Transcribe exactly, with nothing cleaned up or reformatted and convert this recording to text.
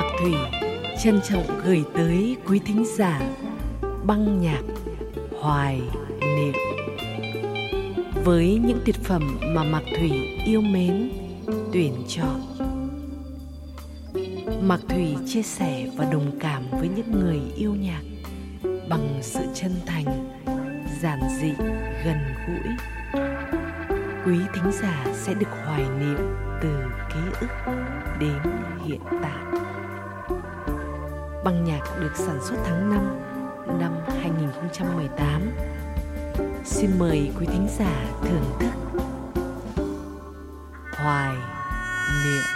Mạc Thủy trân trọng gửi tới quý thính giả băng nhạc hoài niệm. Với những tuyệt phẩm mà Mạc Thủy yêu mến, tuyển chọn, Mạc Thủy chia sẻ và đồng cảm với những người yêu nhạc bằng sự chân thành, giản dị, gần gũi. Quý thính giả sẽ được hoài niệm từ ký ức đến hiện tại. Băng nhạc được sản xuất tháng năm năm hai nghìn không trăm mười tám. Xin mời quý thính giả thưởng thức Hoài Niệm.